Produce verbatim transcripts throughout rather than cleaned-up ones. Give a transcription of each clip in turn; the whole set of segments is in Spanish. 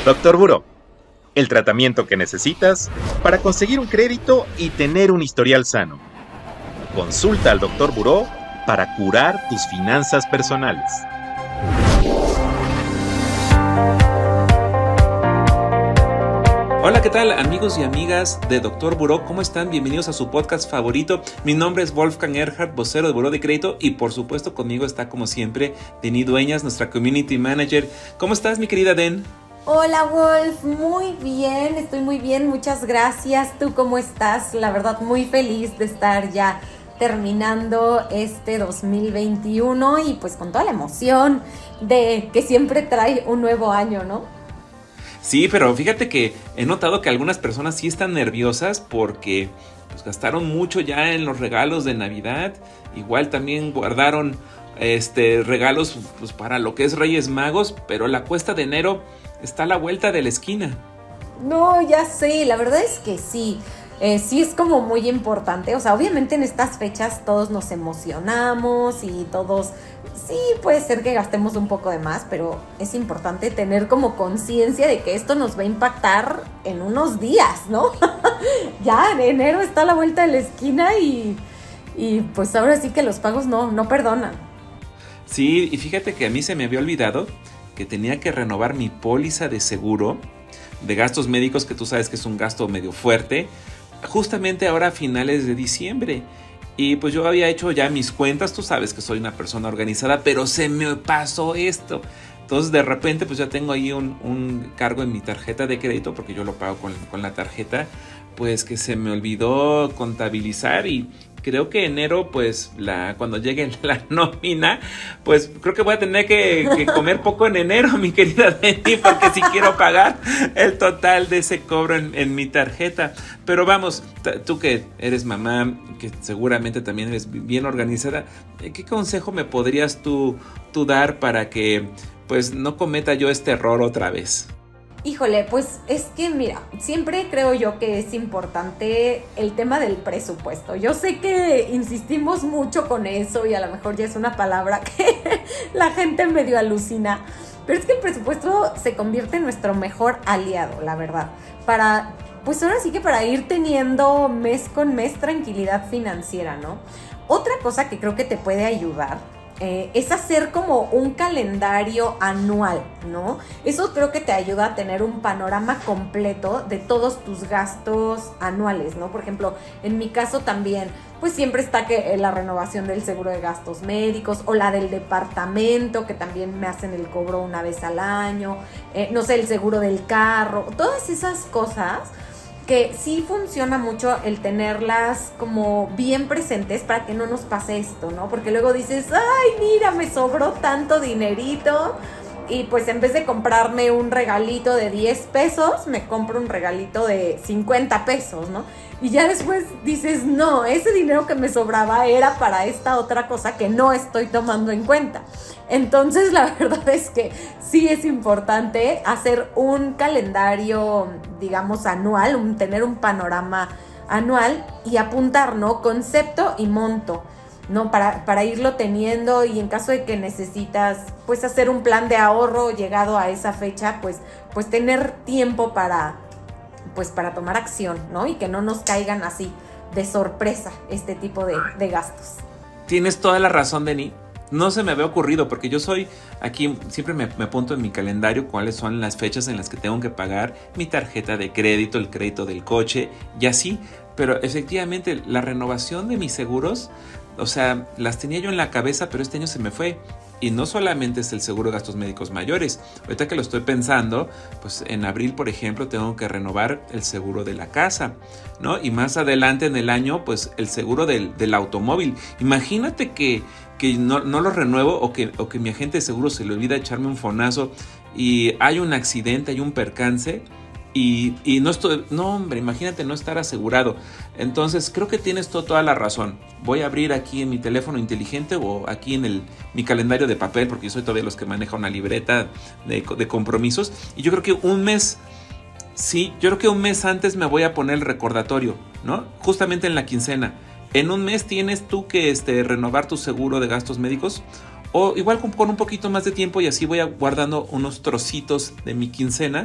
Doctor Buró, el tratamiento que necesitas para conseguir un crédito y tener un historial sano. Consulta al Doctor Buró para curar tus finanzas personales. Hola, ¿qué tal amigos y amigas de Doctor Buró? ¿Cómo están? Bienvenidos a su podcast favorito. Mi nombre es Wolfgang Erhardt, vocero de Buró de Crédito, y por supuesto conmigo está como siempre Denny Dueñas, nuestra Community Manager. ¿Cómo estás, mi querida Den? Hola Wolf, muy bien, estoy muy bien, muchas gracias. ¿Tú cómo estás? La verdad muy feliz de estar ya terminando este dos mil veintiuno y pues con toda la emoción de que siempre trae un nuevo año, ¿no? Sí, pero fíjate que he notado que algunas personas sí están nerviosas porque pues, gastaron mucho ya en los regalos de Navidad. Igual también guardaron este, regalos pues, para lo que es Reyes Magos, pero la cuesta de enero está a la vuelta de la esquina. No, ya sé, la verdad es que sí. Eh, sí es como muy importante, o sea, obviamente en estas fechas todos nos emocionamos y todos, sí puede ser que gastemos un poco de más, pero es importante tener como conciencia de que esto nos va a impactar en unos días, ¿no? Ya en enero está a la vuelta de la esquina y, y pues ahora sí que los pagos no, no perdonan. Sí, y fíjate que a mí se me había olvidado que tenía que renovar mi póliza de seguro de gastos médicos, que tú sabes que es un gasto medio fuerte, justamente ahora a finales de diciembre. Y pues yo había hecho ya mis cuentas, tú sabes que soy una persona organizada, pero se me pasó esto. Entonces de repente pues ya tengo ahí un, un cargo en mi tarjeta de crédito, porque yo lo pago con, con la tarjeta, pues que se me olvidó contabilizar. Y creo que enero, pues la, cuando llegue la nómina, pues creo que voy a tener que, que comer poco en enero, mi querida Denny, porque si quiero pagar el total de ese cobro en, en mi tarjeta. Pero vamos, t- tú que eres mamá, que seguramente también eres bien organizada, ¿qué consejo me podrías tú, tú dar para que pues no cometa yo este error otra vez? Híjole, pues es que mira, siempre creo yo que es importante el tema del presupuesto. Yo sé que insistimos mucho con eso y a lo mejor ya es una palabra que la gente medio alucina, pero es que el presupuesto se convierte en nuestro mejor aliado, la verdad, para, pues ahora sí que para ir teniendo mes con mes tranquilidad financiera, ¿no? Otra cosa que creo que te puede ayudar Eh, es hacer como un calendario anual, ¿no? Eso creo que te ayuda a tener un panorama completo de todos tus gastos anuales, ¿no? Por ejemplo, en mi caso también, pues siempre está que la renovación del seguro de gastos médicos o la del departamento, que también me hacen el cobro una vez al año, eh, no sé, el seguro del carro, todas esas cosas que sí funciona mucho el tenerlas como bien presentes para que no nos pase esto, ¿no? Porque luego dices, ay, mira, me sobró tanto dinerito y pues en vez de comprarme un regalito de diez pesos, me compro un regalito de cincuenta pesos, ¿no? Y ya después dices, no, ese dinero que me sobraba era para esta otra cosa que no estoy tomando en cuenta. Entonces, la verdad es que sí es importante hacer un calendario, digamos, anual, un, tener un panorama anual y apuntar, ¿no? Concepto y monto, ¿no? Para, para irlo teniendo y en caso de que necesitas, pues, hacer un plan de ahorro llegado a esa fecha, pues, pues tener tiempo para, pues, para tomar acción, ¿no? Y que no nos caigan así de sorpresa este tipo de, de gastos. Tienes toda la razón, Denny. No se me había ocurrido porque yo soy aquí, siempre me, me apunto en mi calendario cuáles son las fechas en las que tengo que pagar mi tarjeta de crédito, el crédito del coche y así. Pero efectivamente la renovación de mis seguros, o sea, las tenía yo en la cabeza, pero este año se me fue. Y no solamente es el seguro de gastos médicos mayores. Ahorita que lo estoy pensando, pues en abril, por ejemplo, tengo que renovar el seguro de la casa, ¿no? Y más adelante en el año, pues el seguro del, del automóvil. Imagínate que, que no, no lo renuevo o que, o que mi agente de seguro se le olvida echarme un fonazo y hay un accidente, hay un percance. Y, y no estoy, no hombre, imagínate no estar asegurado. Entonces creo que tienes to, toda la razón. Voy a abrir aquí en mi teléfono inteligente o aquí en el, mi calendario de papel, porque yo soy todavía los que maneja una libreta de, de compromisos. Y yo creo que un mes, sí, yo creo que un mes antes me voy a poner el recordatorio, ¿no? Justamente en la quincena. En un mes tienes tú que este, renovar tu seguro de gastos médicos. O igual con, con un poquito más de tiempo y así voy a guardando unos trocitos de mi quincena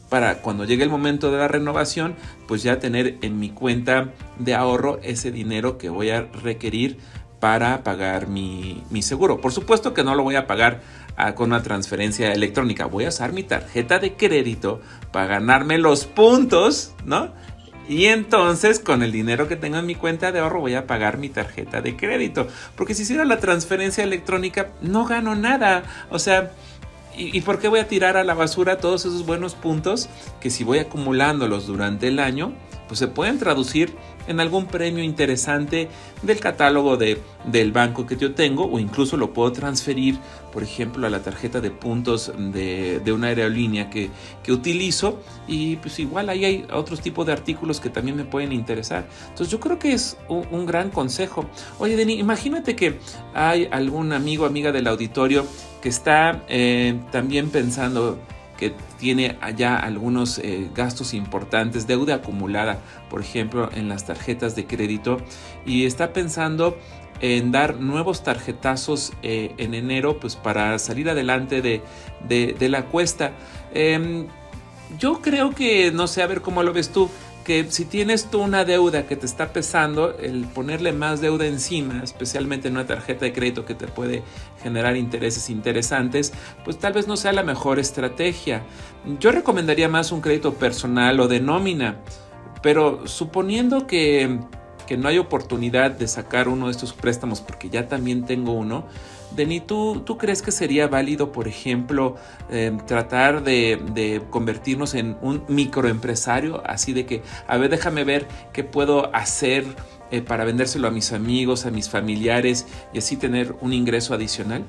para cuando llegue el momento de la renovación, pues ya tener en mi cuenta de ahorro ese dinero que voy a requerir para pagar mi, mi seguro. Por supuesto que no lo voy a pagar a, con una transferencia electrónica. Voy a usar mi tarjeta de crédito para ganarme los puntos, ¿no? Y entonces con el dinero que tengo en mi cuenta de ahorro voy a pagar mi tarjeta de crédito. Porque si hiciera la transferencia electrónica no gano nada. O sea, ¿y, y por qué voy a tirar a la basura todos esos buenos puntos que si voy acumulándolos durante el año, pues se pueden traducir en algún premio interesante del catálogo de, del banco que yo tengo, o incluso lo puedo transferir, por ejemplo, a la tarjeta de puntos de, de una aerolínea que, que utilizo, y pues igual ahí hay otros tipos de artículos que también me pueden interesar. Entonces yo creo que es un, un gran consejo. Oye, Deni, imagínate que hay algún amigo, amiga del auditorio que está eh, también pensando que tiene allá algunos eh, gastos importantes, deuda acumulada, por ejemplo, en las tarjetas de crédito, y está pensando en dar nuevos tarjetazos eh, en enero, pues para salir adelante de, de, de la cuesta. Eh, yo creo que, no sé, a ver cómo lo ves tú, que si tienes tú una deuda que te está pesando, el ponerle más deuda encima, especialmente en una tarjeta de crédito que te puede generar intereses interesantes, pues tal vez no sea la mejor estrategia. Yo recomendaría más un crédito personal o de nómina, pero suponiendo que, que no hay oportunidad de sacar uno de estos préstamos, porque ya también tengo uno, Deni, ¿tú, ¿tú crees que sería válido, por ejemplo, eh, tratar de, de convertirnos en un microempresario? Así de que, a ver, déjame ver qué puedo hacer eh, para vendérselo a mis amigos, a mis familiares, y así tener un ingreso adicional.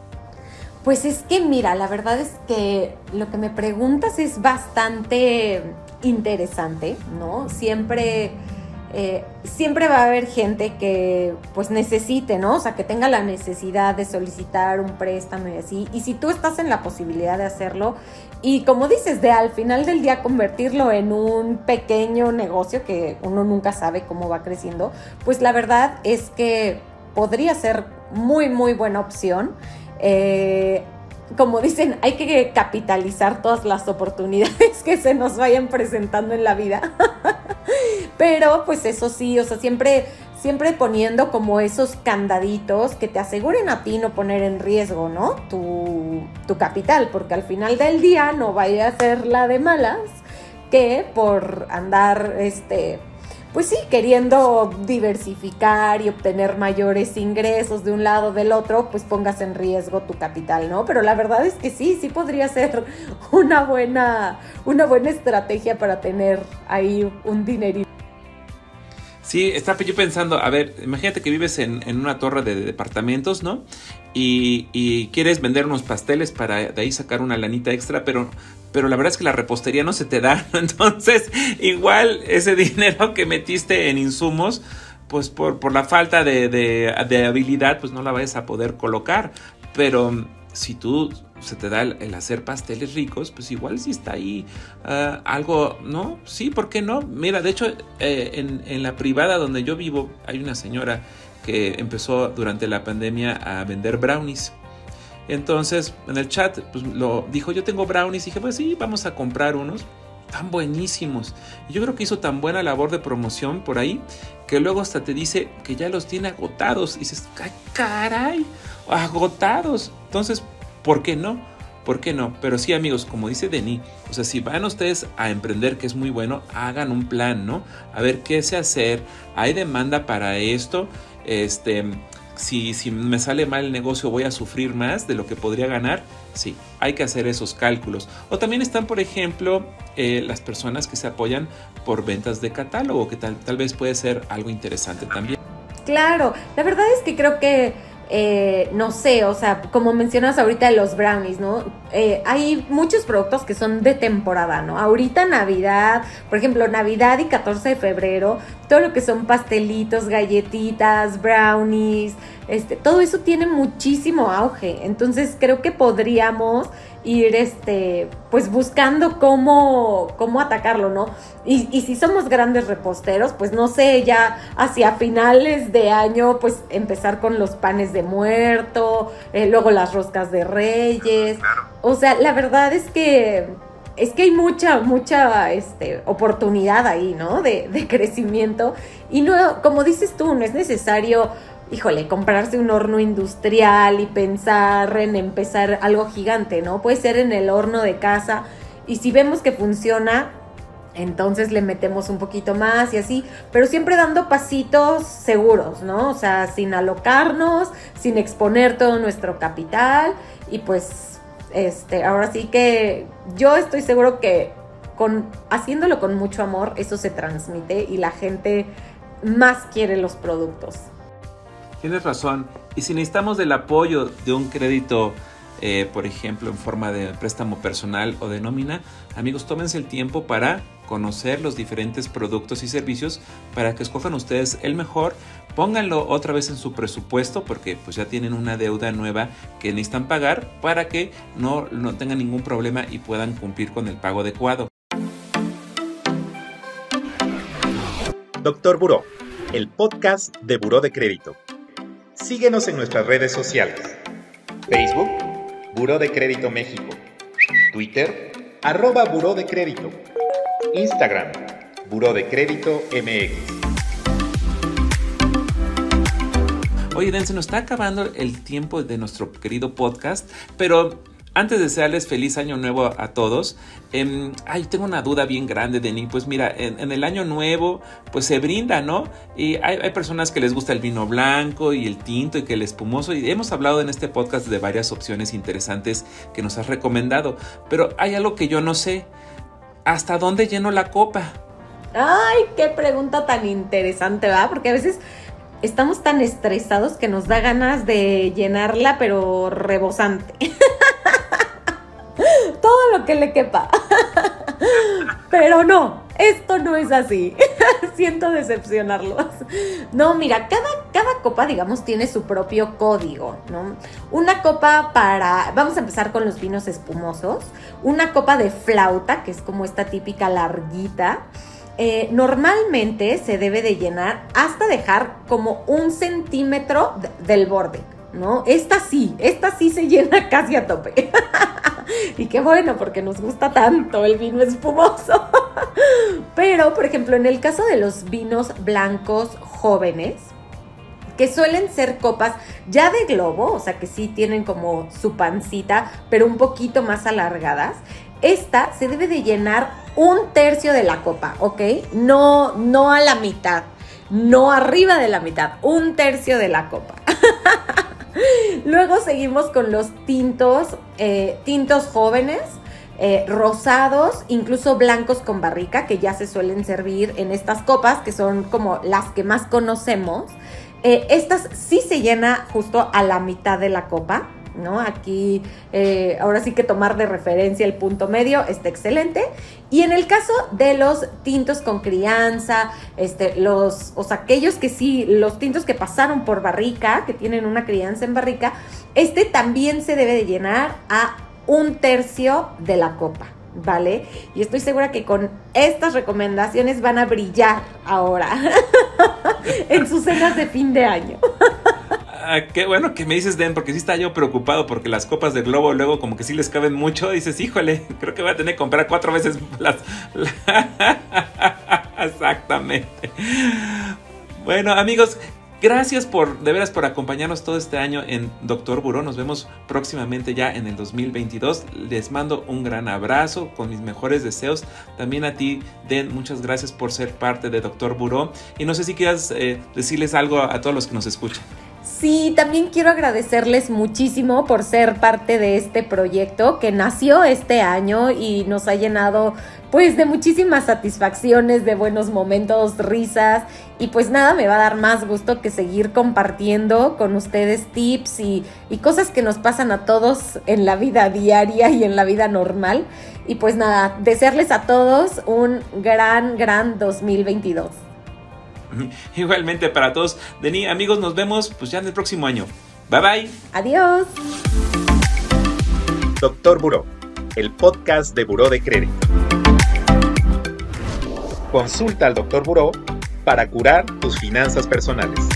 Pues es que mira, la verdad es que lo que me preguntas es bastante interesante, ¿no? Siempre... Eh, siempre va a haber gente que pues necesite, ¿no? O sea, que tenga la necesidad de solicitar un préstamo y así. Y si tú estás en la posibilidad de hacerlo y, como dices, de al final del día convertirlo en un pequeño negocio que uno nunca sabe cómo va creciendo, pues la verdad es que podría ser muy, muy buena opción. Eh, como dicen, hay que capitalizar todas las oportunidades que se nos vayan presentando en la vida. Pero pues eso sí, o sea, siempre, siempre poniendo como esos candaditos que te aseguren a ti no poner en riesgo, ¿no? Tu, tu capital, porque al final del día no vaya a ser la de malas que por andar, este... pues sí, queriendo diversificar y obtener mayores ingresos de un lado o del otro, pues pongas en riesgo tu capital, ¿no? Pero la verdad es que sí, sí podría ser una buena, una buena estrategia para tener ahí un dinerito. Sí, estaba yo pensando, a ver, imagínate que vives en, en una torre de departamentos, ¿no? Y, y quieres vender unos pasteles para de ahí sacar una lanita extra, pero, pero la verdad es que la repostería no se te da, ¿no? Entonces, igual ese dinero que metiste en insumos, pues por, por la falta de, de, de habilidad, pues no la vayas a poder colocar. Pero si tú se te da el, el hacer pasteles ricos, pues igual sí está ahí uh, algo, ¿no? Sí, ¿por qué no? Mira, de hecho, eh, en, en la privada donde yo vivo hay una señora que empezó durante la pandemia a vender brownies. Entonces, en el chat, pues lo dijo, yo tengo brownies, y dije, pues sí, vamos a comprar unos. Tan buenísimos. Y yo creo que hizo tan buena labor de promoción por ahí, que luego hasta te dice que ya los tiene agotados. Y dices, ¡ay, caray! Agotados. Entonces, ¿por qué no? ¿Por qué no? Pero sí, amigos, como dice Deni, o sea, si van ustedes a emprender, que es muy bueno, hagan un plan, ¿no? A ver qué sé hacer. ¿Hay demanda para esto? Este, si, si me sale mal el negocio, ¿voy a sufrir más de lo que podría ganar? Sí, hay que hacer esos cálculos. O también están, por ejemplo, eh, las personas que se apoyan por ventas de catálogo, que tal, tal vez puede ser algo interesante también. Claro, la verdad es que creo que Eh, no sé, o sea, como mencionas ahorita de los brownies, ¿no? Eh, hay muchos productos que son de temporada, ¿no? Ahorita Navidad, por ejemplo, Navidad y catorce de febrero, todo lo que son pastelitos, galletitas, brownies, este, todo eso tiene muchísimo auge. Entonces creo que podríamos ir, este, pues buscando cómo, cómo atacarlo, ¿no? Y, y si somos grandes reposteros, pues no sé, ya hacia finales de año, pues empezar con los panes de muerto, eh, luego las roscas de Reyes. O sea, la verdad es que es que hay mucha, mucha este, oportunidad ahí, ¿no? De, de crecimiento. Y no, como dices tú, no es necesario, híjole, comprarse un horno industrial y pensar en empezar algo gigante, ¿no? Puede ser en el horno de casa. Y si vemos que funciona, entonces le metemos un poquito más y así, pero siempre dando pasitos seguros, ¿no? O sea, sin alocarnos, sin exponer todo nuestro capital. Y pues... Este, ahora sí que yo estoy seguro que con, haciéndolo con mucho amor, eso se transmite y la gente más quiere los productos. Tienes razón. Y si necesitamos del apoyo de un crédito, eh, por ejemplo, en forma de préstamo personal o de nómina, amigos, tómense el tiempo para conocer los diferentes productos y servicios para que escojan ustedes el mejor. Pónganlo otra vez en su presupuesto porque pues ya tienen una deuda nueva que necesitan pagar para que no, no tengan ningún problema y puedan cumplir con el pago adecuado. Doctor Buró, el podcast de Buró de Crédito. Síguenos en nuestras redes sociales. Facebook, Buró de Crédito México. Twitter, arroba Buró de Crédito. Instagram, Buró de Crédito M X. Oye, Den, se nos está acabando el tiempo de nuestro querido podcast, pero antes de desearles feliz año nuevo a, a todos, eh, ay, tengo una duda bien grande, Denis. Pues mira, en, en el año nuevo, pues se brinda, ¿no? Y hay, hay personas que les gusta el vino blanco y el tinto y que el espumoso, y hemos hablado en este podcast de varias opciones interesantes que nos has recomendado, pero hay algo que yo no sé. ¿Hasta dónde lleno la copa? Ay, qué pregunta tan interesante, ¿verdad? Porque a veces estamos tan estresados que nos da ganas de llenarla, pero rebosante. Todo lo que le quepa. Pero no, esto no es así. Siento decepcionarlos. No, mira, cada, cada copa, digamos, tiene su propio código, ¿no? Una copa para... Vamos a empezar con los vinos espumosos. Una copa de flauta, que es como esta típica larguita. Eh, normalmente se debe de llenar hasta dejar como un centímetro de, del borde, ¿no? Esta sí, esta sí se llena casi a tope. Y qué bueno, porque nos gusta tanto el vino espumoso. Pero, por ejemplo, en el caso de los vinos blancos jóvenes, que suelen ser copas ya de globo, o sea que sí tienen como su pancita, pero un poquito más alargadas, esta se debe de llenar un tercio de la copa, ¿ok? No, no a la mitad, no arriba de la mitad, un tercio de la copa. Luego seguimos con los tintos, eh, tintos jóvenes, eh, rosados, incluso blancos con barrica, que ya se suelen servir en estas copas, que son como las que más conocemos. Eh, estas sí se llena justo a la mitad de la copa, ¿no? Aquí, eh, ahora sí que tomar de referencia el punto medio está excelente. Y en el caso de los tintos con crianza, este, los, o sea, aquellos que sí, los tintos que pasaron por barrica, que tienen una crianza en barrica, este también se debe de llenar a un tercio de la copa, ¿vale? Y estoy segura que con estas recomendaciones van a brillar ahora en sus cenas de fin de año. Ah, qué bueno que me dices, Den, porque sí estaba yo preocupado porque las copas de globo luego como que sí les caben mucho. Dices, híjole, creo que voy a tener que comprar cuatro veces las... Exactamente. Bueno, amigos, gracias por, de veras, por acompañarnos todo este año en Doctor Buró. Nos vemos próximamente ya en el dos mil veintidós. Les mando un gran abrazo con mis mejores deseos. También a ti, Den, muchas gracias por ser parte de Doctor Buró. Y no sé si quieras eh, decirles algo a, a todos los que nos escuchan. Sí, también quiero agradecerles muchísimo por ser parte de este proyecto que nació este año y nos ha llenado pues de muchísimas satisfacciones, de buenos momentos, risas, y pues nada, me va a dar más gusto que seguir compartiendo con ustedes tips y, y cosas que nos pasan a todos en la vida diaria y en la vida normal. Y pues nada, desearles a todos un gran, gran dos mil veintidós. Igualmente para todos. Denis, amigos, nos vemos pues ya en el próximo año. Bye bye. Adiós. Doctor Buró, el podcast de Buró de Crédito. Consulta al Doctor Buró para curar tus finanzas personales.